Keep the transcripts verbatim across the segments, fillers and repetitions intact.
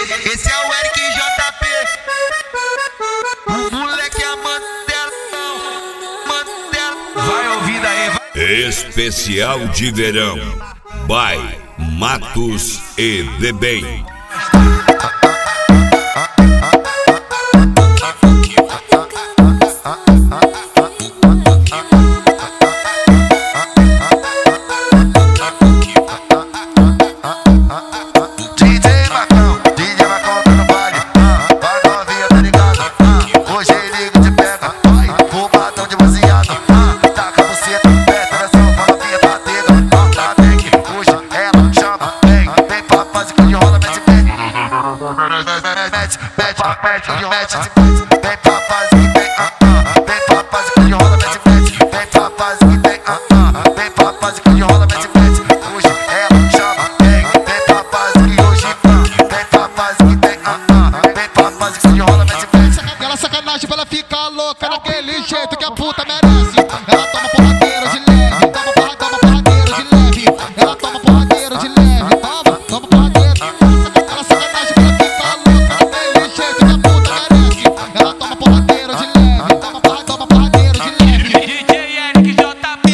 Esse é o Eric J P. O moleque é Mandelão, Mandelão. Vai ouvir daí, vai. Especial de verão by Matos e The Bem. Aquela sacanagem pra ela ficar louca naquele jeito que a puta merece. Ela toma porradeira de leve, toma porra, toma porradeira de leve. Ela toma porradeira de leve, toma, toma porradeira. Aquela sacanagem pra ela ficar louca naquele jeito que a puta merece. Ela toma porradeira de leve, toma porra, toma porradeira de leve. D J Eric J P.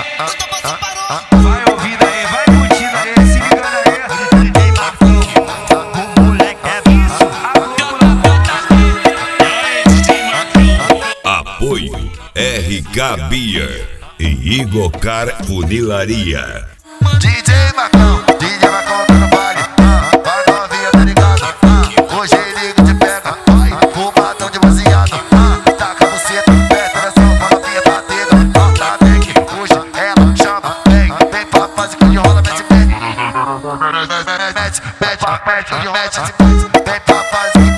Vai ouvir daí, vai curtir daí, se liga daí. D J Marcão, o moleque é isso. Apoio R K Beer e Igocar Funilaria. D J Marcão, D J Marcão tá no baile, ah, vai novinha, tá ligado? Ah, hoje liga de pega, vai, fumadão de baseado, ah, taca você, peta nessa pra novinha tá tega, ah, tá bem que hoje ela chama, vem, vem pra fazer que rola, mete, mete, mete, mete, mete, mete, mete, vem pra fazer